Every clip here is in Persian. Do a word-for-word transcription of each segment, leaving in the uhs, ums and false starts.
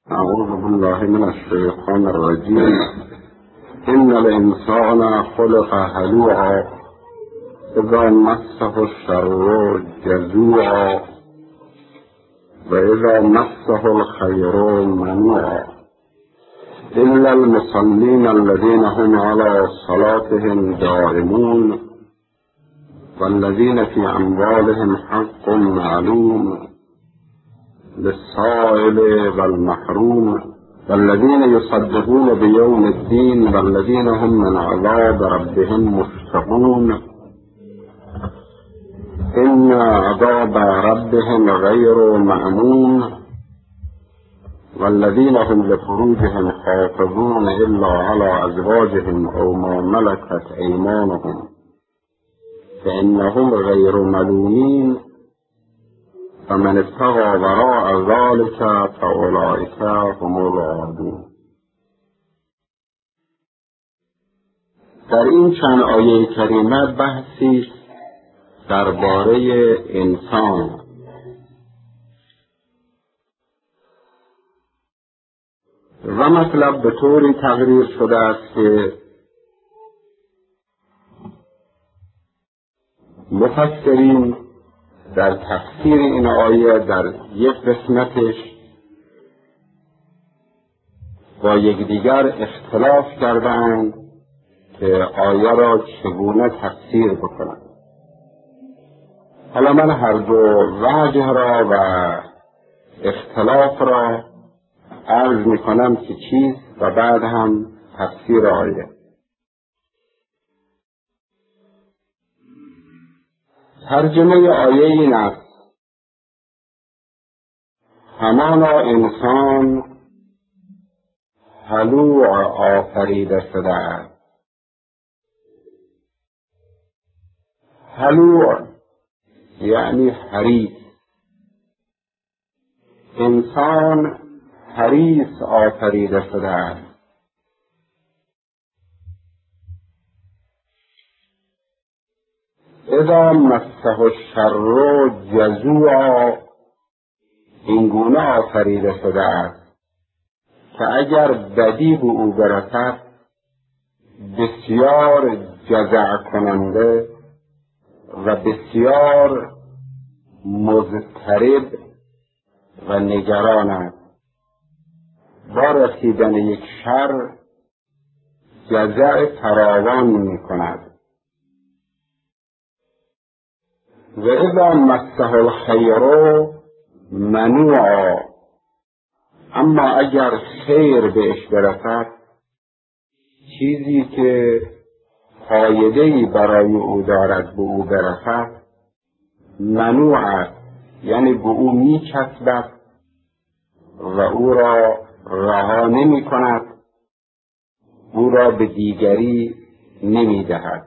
أعوذ بالله من الشيطان الرجيم. إن الإنسان خلق هلوعا إذا مسه الشر جزوعا وإذا مسه الخير منوعا إلا المصلين الذين هم على صلاتهم دائمون والذين في أموالهم حق معلوم للسائل والمحروم والذين يصدقون بيوم الدين والذين هم من عذاب ربهم مشفقون إن عذاب ربهم غير مأمون والذين هم لفروجهم حافظون إلا على أزواجهم أو ما ملكت أيمانهم فإنهم غير ملومين فمن ابتغى وراء ذلك فأولئك هم العادون. در این چند آیه کریمه بحثی درباره انسان و مطلب به طوری تقریر شده است که مفسرین در تفسیر این آیه در یک قسمتش با یکدیگر اختلاف کردند که آیه را چگونه تفسیر بکنند. حالا من هر دو وجه را و اختلاف را عرض می کنم که چیست و بعد هم تفسیر آیه. ترجمه آیه این است: همانا انسان هلوع آفریده شده است. هلوع یعنی حریص. انسان حریص آفریده شده است. اذا مسه الشر جزوعا، این گونه آفریده شده است که اگر بدی به او برسد بسیار جزع کننده و بسیار مضطرب و نگران است. با رسیدن یک شر جزع فراوان می کند. و اذا مسه الخیر منوعا، اما اگر خیر بهش برسد، چیزی که فایده‌ای برای او دارد به او برسد، منوع است، یعنی به او می‌چسبد و او را رها نمی کند، او را به دیگری نمی دهد.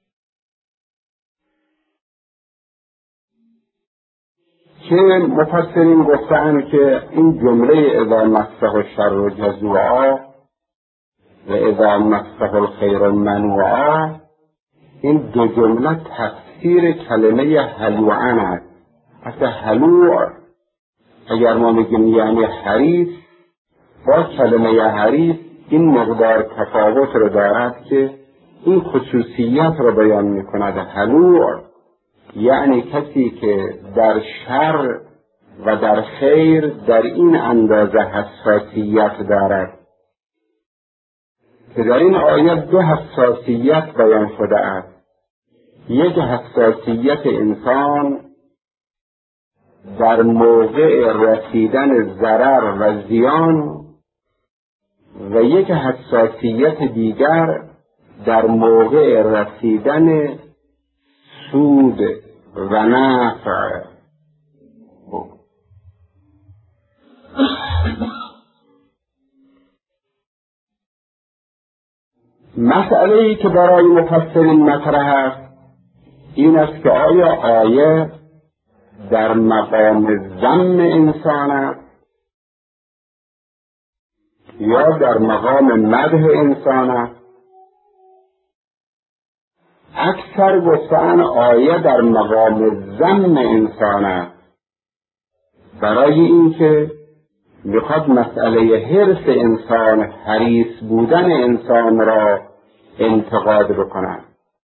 که مفسرین گفتند که این جمله اذا مسه الشر جزوعا و اذا مسه الخیر منوعا، این دو جمله تفسیر کلمه هلوعن است. اصلا هلوع اگر ما میگیم یعنی حریص، با کلمه حریص این مقدار تفاوت رو دارد که این خصوصیت رو بیان میکند. هلوع یعنی کسی که در شر و در خیر در این اندازه حساسیت دارد که در این آیه دو حساسیت بیان شده است. یک حساسیت انسان در موقع رسیدن ضرر و زیان و یک حساسیت دیگر در موقع رسیدن سود و نفع. مسئله‌ای که برای مفسرین مطرح است این است که آیا آیه در مقام ذم انسان است یا در مقام مدح انسان است؟ اکثر گفتن آیه در مقام ذم انسان است، برای اینکه میخواد مسئله حرص انسان، حریص بودن انسان را انتقاد بکنند.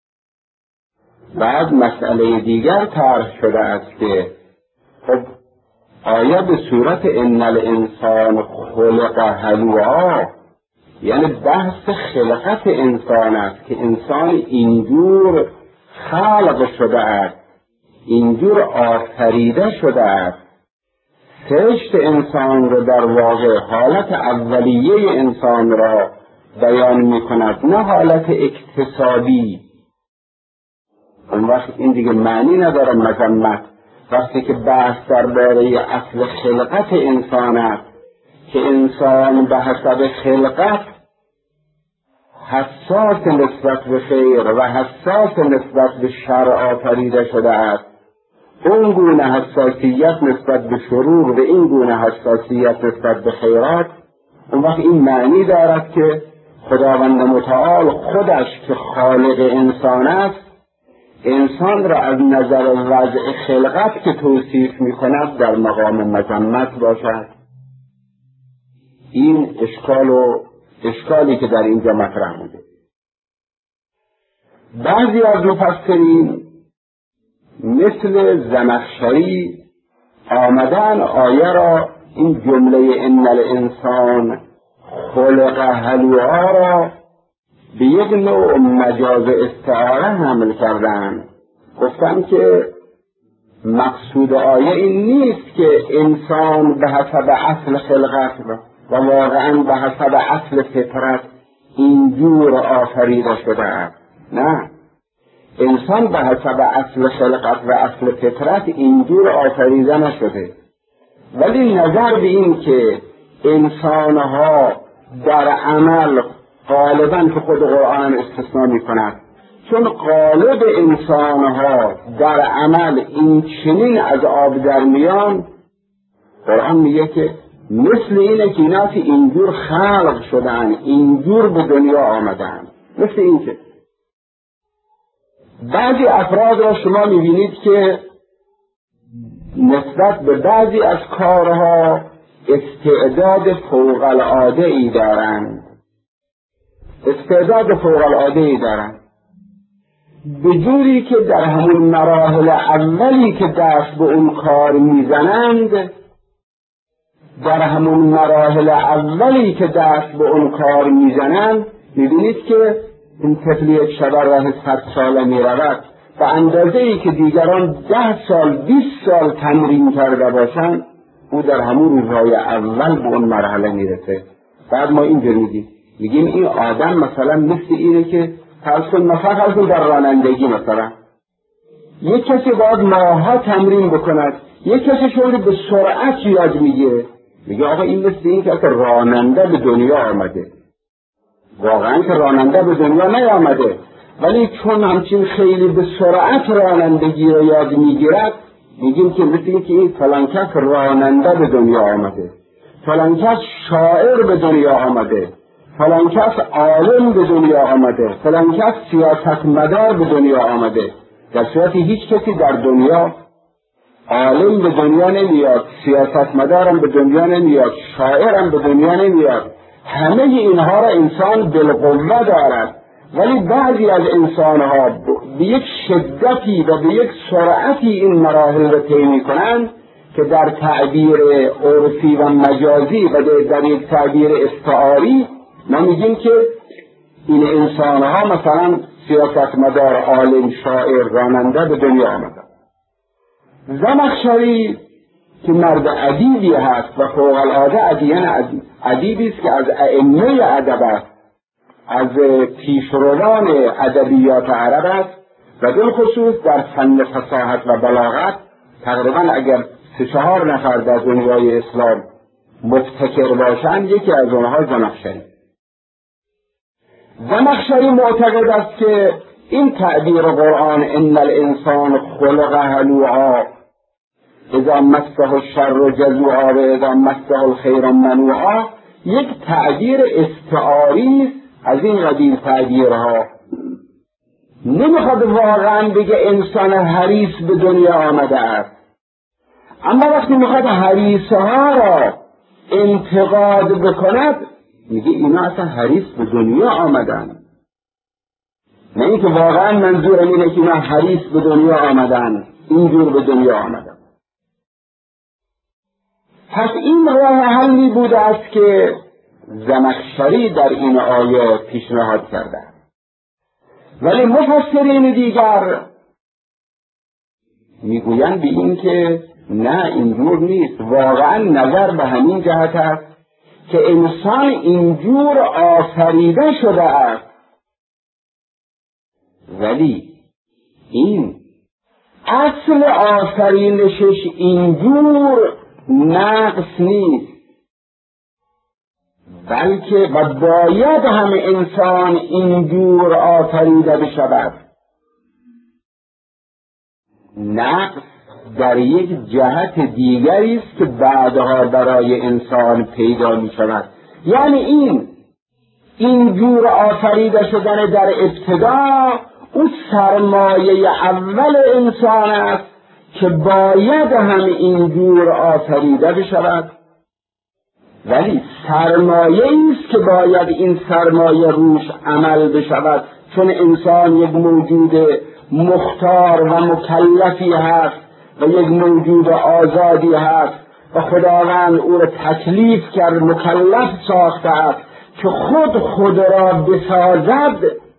بعد مسئله دیگر طرح شده است که خب آیا به صورت ان الانسان خلق هلوعا، یعنی بحث خلقت انسان است که انسان اینجور خلق شده است، اینجور آفریده شده است. سرشت انسان را در واقع حالت اولیه انسان را بیان می کند، نه حالت اکتسابی. اون وقت این دیگه معنی نداره مذمت. وقتی که بحث درباره اصل خلقت انسان است که انسان به حسب خلقت حساس نسبت به خیر و حساس نسبت به شر آفریده شده است، اون گونه حساسیت نسبت به شرور و این گونه حساسیت نسبت به خیرات، اون وقت این معنی دارد که خداوند متعال خودش که خالق انسان است، انسان را از نظر وضع خلقت که توصیف می کند در مقام مذمت باشد. این اشکال و اشکالی که در اینجا مطرح بوده. بعضی از مفسرین مثل زمخشری آمدن آیه را، این جمله ان الانسان خلق هلوعا را به یک نوع مجاز استعاره حمل کردن. گفتن که مقصود آیه این نیست که انسان به حسب اصل خلقت و واقعا به حسب اصل فطرت اینجور آفریده شده است. نه، انسان به حسب اصل خلقت و اصل فطرت اینجور آفریده نشده، ولی نظر به این که انسانها در عمل غالباً که خود قرآن استثناء می کند، چون غالب انسانها در عمل این چنین از آب در میان، قرآن میگه که مثل اینه که اینا که اینجور خلق شدن، اینجور به دنیا آمدن. مثل این که بعضی افراد را شما میبینید که نسبت به بعضی از کارها استعداد فوق العاده ای دارند، استعداد فوق العاده ای دارند، به جوری که در همون مراحل اولی که دست به اون کار میزنند، در همون مراحل اولی که دست به اون کار میزنند میبینید که این طفل یک شب راه صد ساله میرود به اندازه ای که دیگران ده سال بیست سال تمرین کرده باشند، او در همون روزهای اول به اون مرحله میرسه. بعد ما اینجوری میگیم میگیم این آدم مثلا مثل اینه که فرض کن مثلا فرض کن در رانندگی مثلا یک کسی باید ماها تمرین بکند، یک کسی شده به سرعت یاد میگه، میگه آقا این مثل این که راننده به دنیا آمده. واقعا که راننده به دنیا نیامده، ولی چون همچین خیلی به سرعت رانندگی رو یاد میگیرد، میگیم که مثل این که این فلان کس راننده به دنیا آمده، فلان کس شاعر به دنیا آمده، فلان کس عالم به دنیا آمده، فلان کس سیاستمدار به دنیا آمده. در صورتی هیچ کسی در دنیا عالم به دنیا نمیاد، سیاستمدارم به دنیا نمیاد، شاعرم به دنیا نمیاد. همه اینها را انسان بالقوه دارد، ولی بعضی از انسانها به یک شدتی و به یک سرعتی این مراحل را طی می‌کنند که در تعبیر عرفی و مجازی و در یک تعبیر استعاری ما میگیم که این انسانها مثلا سیاستمدار، عالم، شاعر، راننده به دنیا آمدن. زمخشری که مرد ادیبی هست و فوق العاده ادیبی است که از ائمه ادب است، از پیشروان ادبیات عرب است و بالخصوص در فن فصاحت و بلاغت تقریبا اگر سه چهار نفر در دنیای اسلام مبتکر باشند یکی از اونها زمخشری. زمخشری معتقد است که این تعبیر قرآن ان الانسان خلق هلوعا اذا مسه الشر جزوعا و اذا مسه الخیر منوعا یک تعبیر استعاری است از این قبیل تعبیرها. نمیخواد واقعا بگه انسان حریص به دنیا آمده است، اما وقتی میخواد حریصها را انتقاد بکند میگه اینا اصلا حریص به دنیا آمدن. نه اینکه واقعا منظورم اینه که اینا حریص به دنیا آمدن، اینجور به دنیا آمدن. پس این راه حلی بوده است که زمخشری در این آیه پیشنهاد کرده. ولی مفسرین دیگر میگویند به این که نه، اینجور نیست. واقعا نظر به همین جهت است که انسان اینجور آفریده شده است، ولی این اصل آفرینشش اینجور نقص نیست، بلکه و باید هم انسان اینجور آفریده بشود. نقص در یک جهت دیگری است که بعدها برای انسان پیدا می شود. یعنی این اینجور آفریده شدن در ابتدا اون سرمایه اول انسان است که باید هم اینجور آفریده بشود، ولی سرمایه است که باید این سرمایه روش عمل بشود، چون انسان یک موجود مختار و مکلفی هست و یک موجود آزادی هست و خداوند او را تکلیف کرد، مکلف ساخته است که خود خود را بسازد.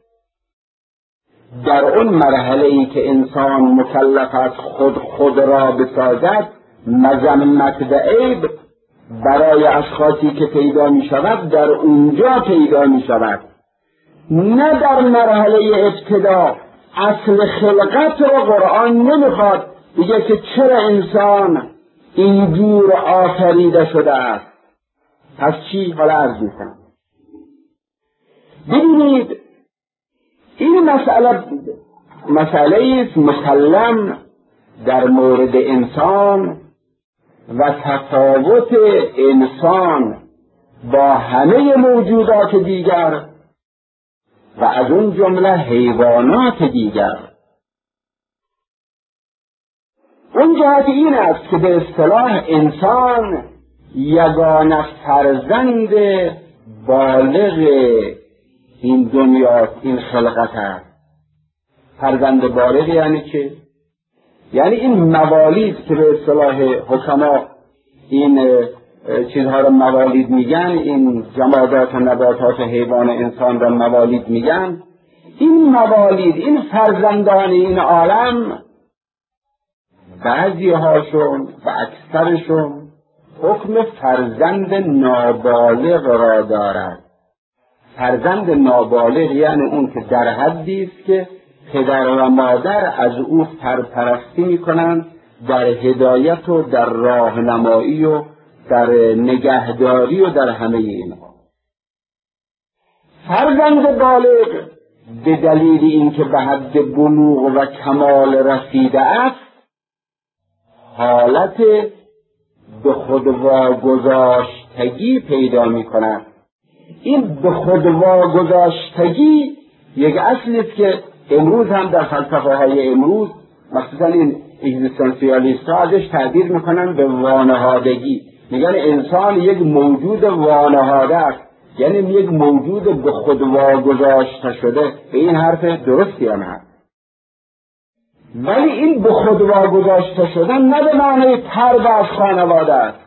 در اون مرحله ای که انسان مکلف است خود خود را بسازد، مذمت و عیب برای اشخاصی که پیدا می شود در اونجا پیدا می شود، نه در مرحله ابتدا. اصل خلقت را قرآن نمیخواد بگه که چرا انسان اینجور آفریده شده است. پس چی؟ حالا عرض میکنم. ببینید این مسئله مسئله است مسلم در مورد انسان و تفاوت انسان با همه موجودات دیگر و از اون جمله حیوانات دیگر. اون جهت این است که به اصطلاح انسان یگانه فرزند بالغ این دنیا، این خلقت است. فرزند بالغ یعنی چه؟ یعنی این موالید که به اصطلاح حکما این چیزها را موالید میگن، این جمادات و نباتات و حیوان انسان را موالید میگن، این موالید، این فرزندان این عالم، بعضی هاشون و اکثرشون حکم فرزند نابالغ را دارد. فرزند نابالغ یعنی اون که در حدی است که پدر و مادر از او سرپرستی میکنند در هدایت و در راهنمایی و در نگهداری و در همه اینها. فرزند بالغ به دلیل اینکه به حد بلوغ و کمال رسیده است، حالت به خود واگذاشتگی پیدا می کند. این به خود واگذاشتگی یک اصلی است که امروز هم در فلسفه های امروز مخصوصا این اگزیستانسیالیست ها ازش تعبیر میکنن به وانهادگی. میگن انسان یک موجود وانهاده است، یعنی یک موجود به خود واگذاشته شده. به این حرف درستی هم هست، ولی این به خود واگذاشته شدن نه به معنی طرد از خانواده است.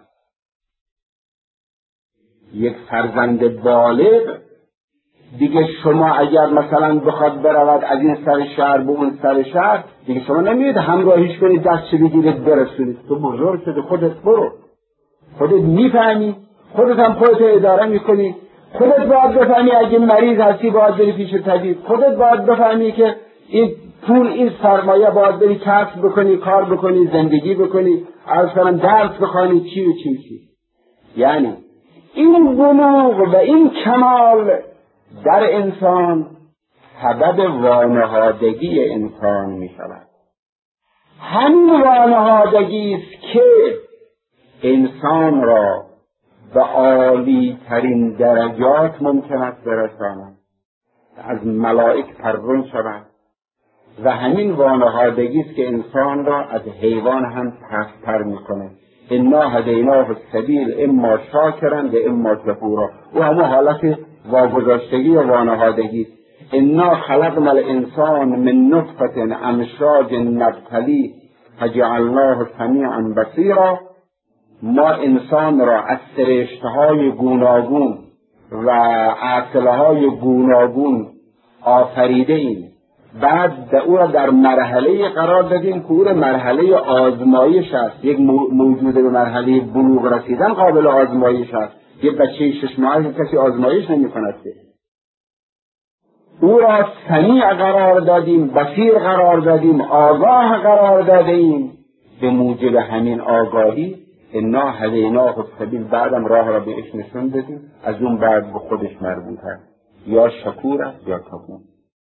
یک فرزند بالغ دیگه شما اگر مثلا بخواد برود از این سر شهر به اون سر شهر، دیگه شما نمیید همراهیش کنید، دستش بگیرید برسونید. تو بزرگ شده، خودت برو، خودت میفهمی، خودت هم خودت اداره میکنی، خودت باید بفهمی اگه مریض هستی باید بری پیش طبیب، خودت باید بفهمی که این پول، این سرمایه باید بری کسب بکنی، کار بکنی، زندگی بکنی، عرض کنم درس بخوانی، چی و چی و چی. یعنی این بلوغ و این کمال در انسان سبب وانهادگی انسان می شود. همین وانهادگی است که انسان را به عالی ترین درجات ممکن است برساند، از ملائک پرون شود، و همین وانهادگی است که انسان را از حیوان هم پست‌تر میکنه. انا هدیناه السبیل اما شاکرا و اما کفورا. و همه حالت واگذاشتگی و وانهادگی. انا خلقنا الانسان من نطفة امشاج نبتلی فجعلناه سمیعا بصیرا. ما انسان را از سرشتهای گوناگون و عسلهای گوناگون آفریده ایم. بعد او را در مرحله قرار دادیم که او را مرحله آزمایش است. یک موجود به مرحله بلوغ رسیدن قابل آزمایش است. یک بچه شش ماهه کسی آزمایش نمی کند. او را سمیع قرار دادیم، بصیر قرار دادیم، آگاه قرار دادیم. به موجب همین آگاهی انا هدیناه السبیل، بعدم راه را بهش نشون دادیم. از اون بعد به خودش مربوط است، یا شکور است یا کفور.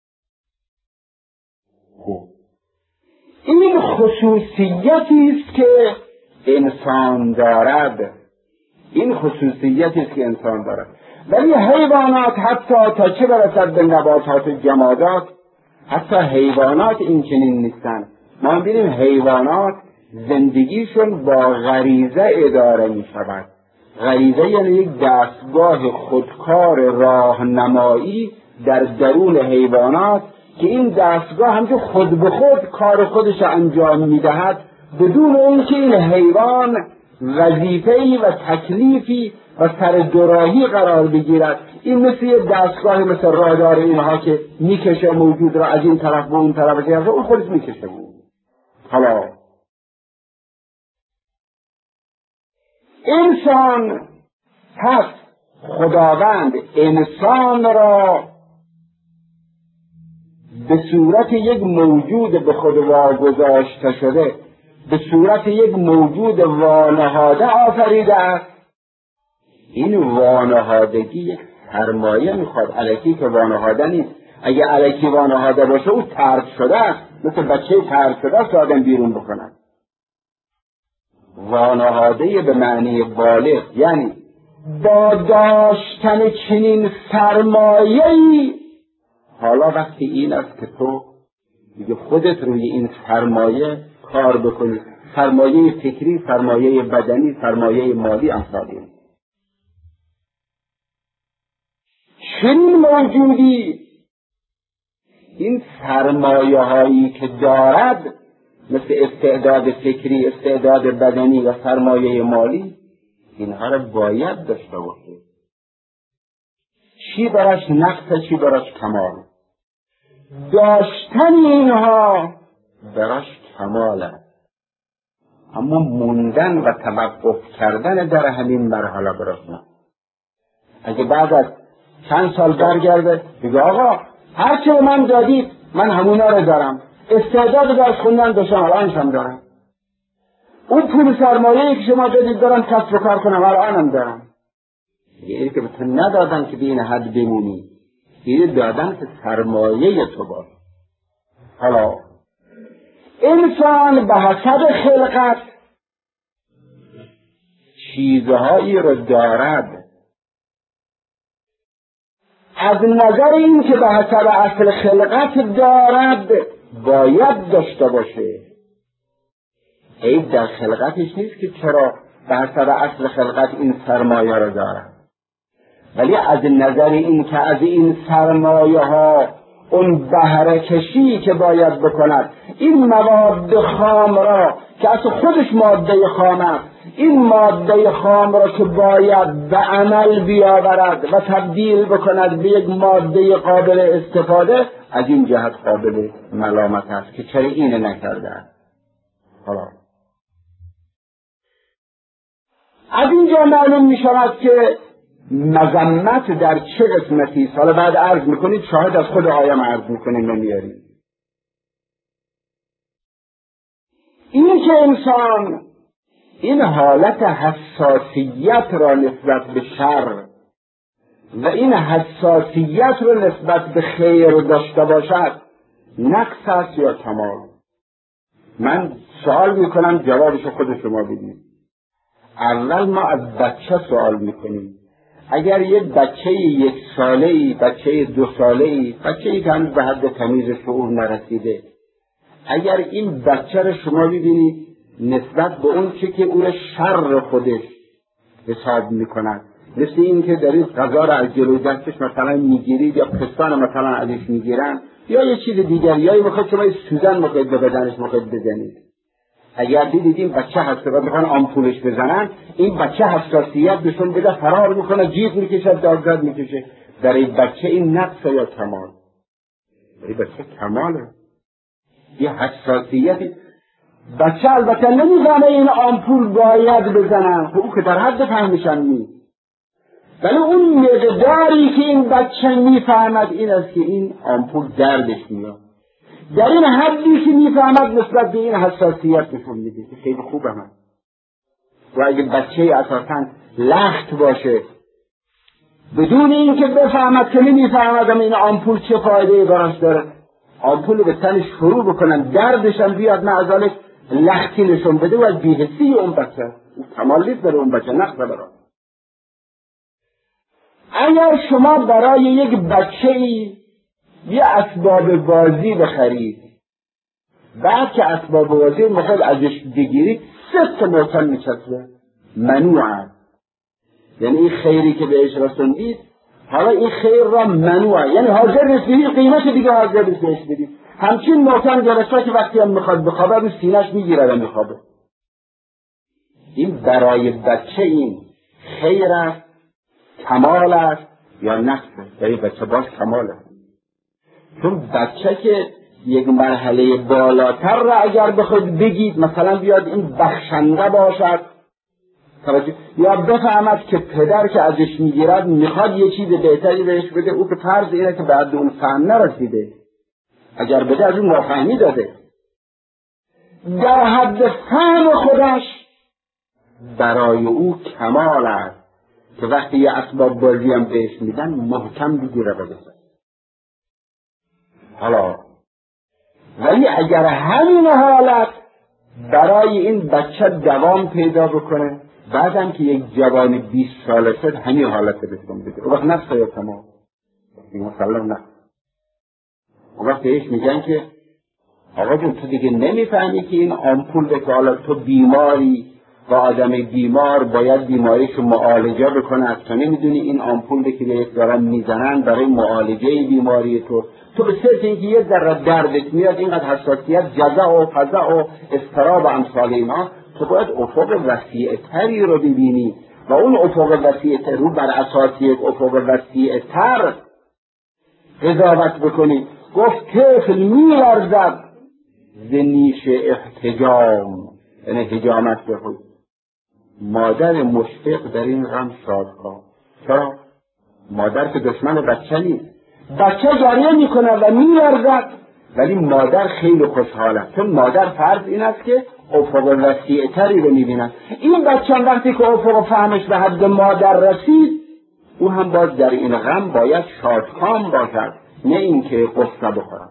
خوب، این خصوصیتی است که انسان دارد. این خصوصیتی است که انسان دارد. ولی حیوانات حتی تا چه برسد به نباتات و جمادات، حتی حیوانات این چنین نیستن. ما ببینیم حیوانات زندگیشون با غریزه اداره می شود. غریزه یعنی یک دستگاه خودکار راهنمایی در درون حیوانات که این دستگاه همچون خود به خود کار خودش انجام می دهد بدون اینکه این حیوان وظیفه‌ای و تکلیفی و سر دوراهی قرار بگیرد. این مثل یک دستگاه مثل رادار اینها که میکشه موجود را از این طرف و اون طرف و اون خودش میکشه بود. حالا انسان، پس خداوند انسان را به صورت یک موجود به خود واگذاشته شده، به صورت یک موجود وانهاده آفریده است. این وانهادگی یک سرمایه میخواد، الکی که وانهاده نیست. اگه الکی وانهاده باشه او طرد شده است، مثل بچه طرد شده است آدم بیرون بکنن. وانهاده به معنی بالغ، یعنی با داشتن چنین سرمایه‌ای. حالا وقتی این است که تو دیگه خودت روی این سرمایه کار بکنی، سرمایه فکری، سرمایه بدنی، سرمایه مالی، امثال این. چنین موجودی این سرمایه هایی که دارد مثل استعداد فکری، استعداد بدنی و سرمایه مالی، اینها را باید داشته باشه. چی براش نقص، چی براش کمال. داشتن اینها براش کمال است، اما موندن و توقف کردن در همین مرحله براش نه. اگه بعد از چند سال برگرده بگه آقا هرچه من دادید من همونا رو دارم، استعداد درس خوندن داشتم الانش هم دارم، اون پول سرمایه‌ای که شما دادید دارم کسب و کار کنم الانم دارم. یعنی که به تو ندادن که به این حد بمونی، یعنی دادن که سرمایه تو باش. حالا انسان به حسب خلقت چیزهایی رو دارد. از نظر این که به حسب اصل خلقت دارد باید داشته باشه. عیب در خلقتش نیست که چرا به حسب اصل خلقت این سرمایه رو دارد، ولی از نظر این که از این سرمایه ها اون بهره کشی که باید بکند، این مواد خام را که اصلا خودش ماده خام است، این ماده خام را که باید به عمل بیاورد و تبدیل بکند به یک ماده قابل استفاده، از این جهت قابل ملامت است که چرا اینه نکرده است. حالا از اینجا معلوم می شود که مذمت در چه قسمتی است. حالا بعد عرض میکنید، شاهد از خود آیم عرض میکنیم نمیارید. این که انسان این حالت حساسیت را نسبت به شر و این حساسیت را نسبت به خیر داشته باشد، نقص است یا کمال؟ من سوال میکنم جوابش خود شما بدید. اول ما از بچه سوال میکنیم. اگر یک بچه یک ساله‌ای، بچه دو ساله‌ای، بچه‌ای که هنوز به حد تمیز شعور نرسیده، اگر این بچه را شما ببینید نسبت به اون چه که او را شر خودش حساب میکند. مثل این که در این غذا را از جلوی دستش مثلا میگیرید یا پستان مثلا ازش میگیرن یا یه چیز دیگر، یا میخواد شما سوزن میخواید به بدنش میخواید بزنید. اگر دیدید این بچه هست و میخوان آمپولش بزنن، این بچه حساسیت بهشون بده، فرار میکنه، جیغ میکشه، دادزد میکشه. در این بچه این نقص یا کمال؟ در این بچه کماله، یه حساسیتی. بچه البته نمیفهمه این آمپول باید بزنن، او که در حد فهمشن نیست، ولی اون مقداری که این بچه میفهمد این است که این آمپول دردش میاد. در این حدی که میفهمد نسبت به این حساسیت نشون میده که خیلی خوبه من. و اگه بچه اساساً لخت باشه بدون این که بفهمد که نمیفهمد این آمپول چه فایده‌ای براش داره، آمپول به تنش فرو بکنن، دردش هم بیاد، معذالک لختی نشون بده، و از بی‌حسی اون بچه اون کمال نیست برای اون بچه، نقص برای. اگر شما برای یک بچه‌ای یه اسباب بازی بخرید، بعد که اسباب بازی میخواد ازش بگیرید، سه تا محکم میچسبه، ممنوعه. یعنی این خیری که بهش رسوندید، حالا این خیر را ممنوعه، یعنی حاضر نیست بدید، قیمت دیگه حاضر نیست بهش بدید. همچین محکم گرفته که وقتی هم میخواد بخوابه رو سینه‌اش میگیره و میخوابه. این برای بچه این خیر است، کمال است یا نقص است؟ برای بچه باش کمال است. چون بچه که یک مرحله بالاتر را اگر بخواد بگید، مثلا بیاد این بخشنده باشد یا بفهمد که پدر که ازش میگیرد میخواد یه چیز بهتری بهش بده، او که فرض اینه که بعد اون فهم نرسیده، اگر بده از اون نافهمی داده، در حد فهم خودش برای او کمال است که وقتی یه اسباب بازی هم بهش میدن محکم بگیره بده. حالا ولی اگر همین حالت برای این بچه دوام پیدا بکنه، بعدم که یک جوان بیست ساله شد همین حالت بهتون بده، اون وقت نفسه یا تمام این مسلم نه. اون وقت بهش میگن که آقا جون تو دیگه نمیفهمی که این آمپول که حالا تو بیماری و آدم بیمار باید بیماریشو معالجه بکنه، تو نمیدونی این آمپول که بهت دارن میزنن برای معالجه بیماری تو، تو به صرف اینکه یه ذره دردت میاد اینقدر حساسیت، جزع و فزع و اضطراب و امثال اینا، تو باید افق وسیع تری رو ببینی و اون افق وسیع تر رو بر اساس یک افق وسیع تر قضاوت بکنی. گفت طفل می‌لرزد ز نیش احتجام، یعنی حجامت بخوید. مادر مشفق در این غم شادکام. چرا؟ مادر که دشمن بچه نیست، بچه گریه میکنه و میلرزد ولی مادر خیلی خوشحاله، چون مادر فرض این است که افق وسیع تری رو میبیند. این بچه وقتی که افق فهمش به حد مادر رسید، او هم باز در این غم باید شادکام باشد، نه اینکه قصه بخورد.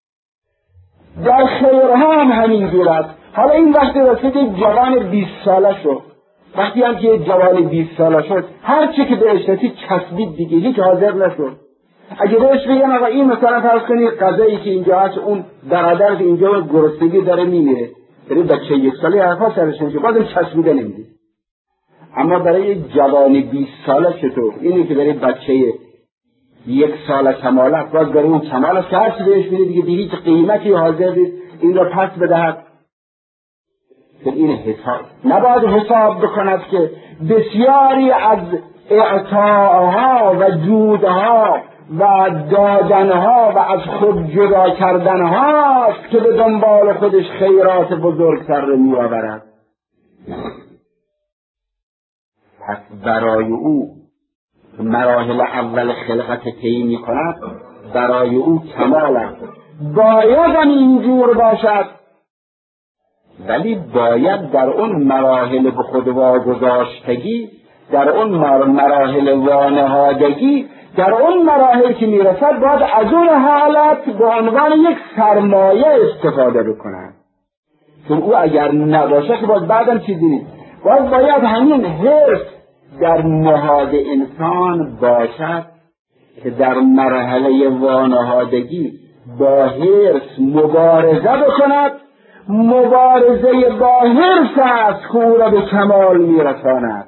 در خیرها هم همین گیرد. حالا این وقتی رسید جوان بیست ساله شد، وقتی هم که جوان بیست ساله شد هر چی که بهش رسید چسبید دیگه، هیچ حاضر نشد. اگه بهش بگن آقا این مثلا فرض کنید غذایی که اینجا هست، اون برادر که اینجا گرسنگی داره میمیره، یعنی بچه یک ساله حرفا سرش میشه، بازم چسبیده نمیده. اما برای جوان بیست ساله چطور؟ اینی که برای بچه یک سال کمالت، باز برای اون کمالت که هرچی بهش میده دیگه به هیچ قیمتی حاضر نیست این را پس بدهد. این حساب نباید حساب بکند که بسیاری از اعطاها و جودها و دادنها و از خود جدا کردنهاست که به دنبال خودش خیرات بزرگتر رو میآورد. پس برای او مراحل اول خلقت طی می کند، برای او کمال است. باید هم اینجور باشد، ولی باید در اون مراحل به خود واگذاشتگی، در اون مراحل وانهادگی، در اون مراحل که میرسد باید از اون حالت به عنوان یک سرمایه استفاده بکنند. چون او اگر نباشه که باید بعدم چیزی نیست. باید باید همین حرص در نهاد انسان باشد که در مرحله وانهادگی با حرص مبارزه بکند مبارزه با حرص است که او را به کمال میرساند.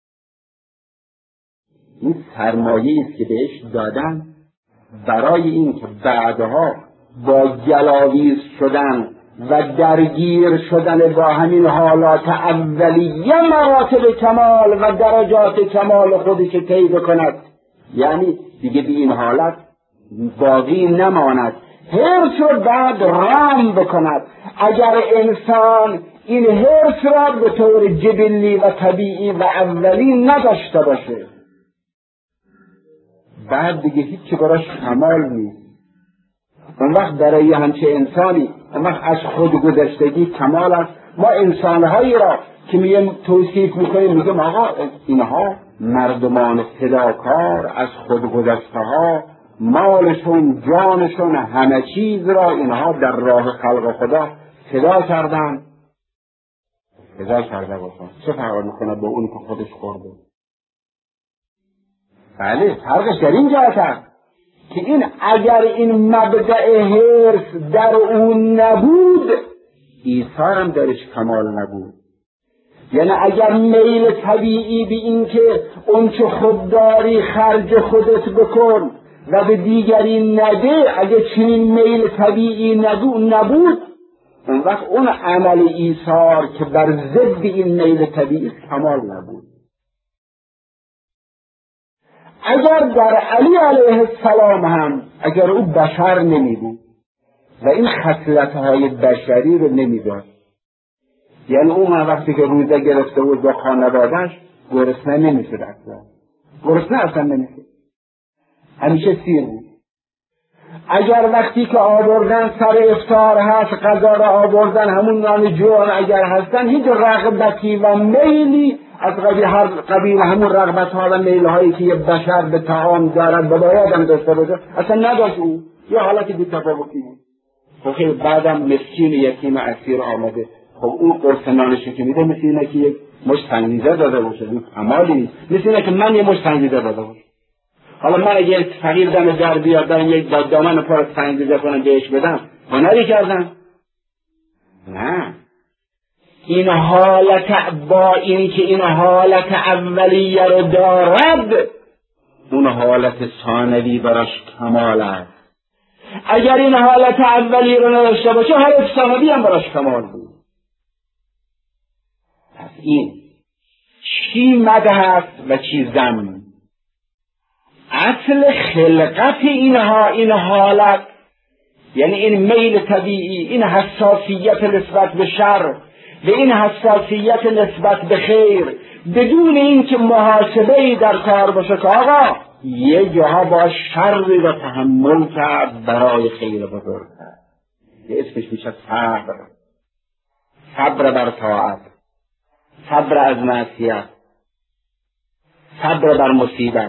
این سرمایه‌ای است که بهش دادن برای این که بعدها با گلاویز شدن و درگیر شدن با همین حالات اولیه مراتب کمال و درجات کمال خودش طی بکند، یعنی دیگه به این حالت باقی نماند، حرص رو بعد رام بکند. اگر انسان این حرص را به طور جبلی و طبیعی و اولی نداشته باشه، بعد دیگه هیچی براش کمال نیست. اون وقت برای همچه انسانی اون وقت از خودگذشتگی کمال است. ما انسانهایی را که میگیم توصیف میکنیم، میگیم آقا اینها مردمان فداکار از خودگذشته ها مالشون جانشون همه چیز را اینها در راه خلق خدا فدا کردن. فدا کرده باشن چه فرق میکنه با اون که خودش خورده؟ بله فرقش در این جهت است که این اگر این مبدأ حرص در اون نبود، ایثار هم درش کمال نبود. یعنی اگر میل طبیعی به این که اون چه خودداری خرج خودت بکن و به دیگری نده، اگر چنین میل طبیعی نبود، اون وقت اون عمل ایثار که بر ضد این میل طبیعی کمال نبود. اگر در علی علیه السلام هم اگر او بشر نمی بود و این خصلت‌های بشری رو نمی داشت، یعنی اون وقتی که روزه گرفته بود با خانواده‌اش گرسنه نمی شد، اصلا گرسنه اصلا نمی شد، همیشه سیر بود. اگر وقتی که آوردن سر افطار هست غذا را آوردن همون نان جوان اگر هستن، هیچ رغبتی و میلی از قبیل هر قبیل همون رغبت ها و میل هایی که یه بشر به طعام دارد و باید هم داشته باشه اصلا نداشت. او یه حالتی بی تفاوتی بود. خب خیلی بعدم مسکین یتیم اسیر آمده، خب اون قرص نانش که میده مثل اینه که یک مش سنگیزه داده باشه، این کمالی نیست. مثل اینه که من یه مش سنگیزه داده باشه. حالا من اگه یک فقیر دم در بیاد دارم یک دامن پر سنگیزه کنم بهش بدم، هنری کردم؟ نه. این حالت با این که این حالت اولیه رو دارد، اون حالت ثانوی براش کمال است. اگر این حالت اولی رو نداشته باشه حالت ثانوی هم براش کمال بود. پس این چی مدح است و چی ذم؟ اصل خلقت اینها این حالت، یعنی این میل طبیعی، این حساسیت نسبت به شر و این حساسیت نسبت به خیر، بدون اینکه محاسبه‌ای در کار باشه که آقا یه جاها با شری را تحمل کرد برای خیر بزرگ کرد. یه اسمش میشه صبر. صبر بر طاعت، صبر از معصیت، صبر بر مصیبت.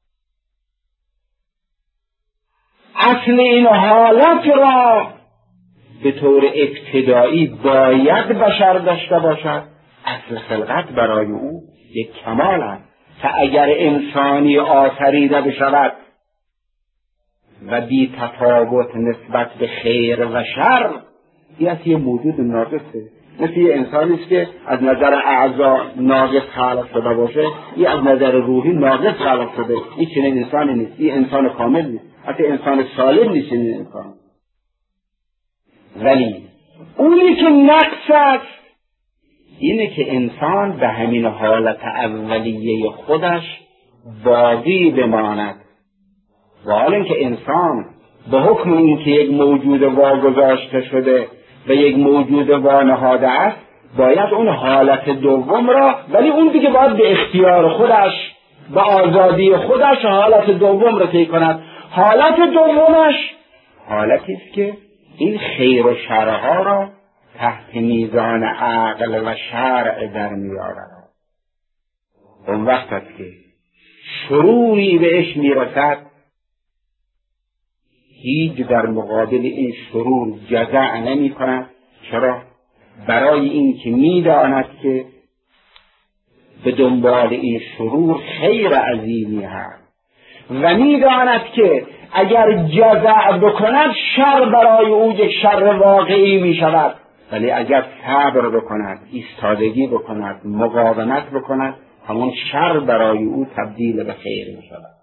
اصل این حالت را به طور ابتدایی باید بشر داشته باشد. اصل خلقت برای او یک کمال است که اگر انسانی آفریده بشود و بی تفاوت نسبت به خیر و شر، این یه موجود ناقصه. مثل یه انسانی است که از نظر اعضا ناقص خلق شده باشه، این از نظر روحی ناقص خلق شده. این چنین انسانی نیست، این انسان کامل نیست، حتی انسان سالم نیست این انسان. ولی اونی که نقص است اینه که انسان به همین حالت اولیه خودش باقی بماند. و حال اینکه انسان به حکم اینکه یک موجود واگذاشته شده و یک موجود وانهاده است، باید اون حالت دوم را، ولی اون دیگه باید به اختیار خودش، به آزادی خودش حالت دوم را طی کند. حالت دومش حالتی است که این خیر و شرها را تحت میزان عقل و شرع در میآورد. اون وقت است که شروری بهش میرسد، هیچ در مقابل این شرور جزع نمی کند. چرا؟ برای این که میداند که به دنبال این شرور خیر عظیمی هست و میداند که اگر جزع بکند شر برای او یک شر واقعی می شود. ولی اگر صبر بکند، ایستادگی بکند، مقاومت بکند، همون شر برای او تبدیل به خیر می شود.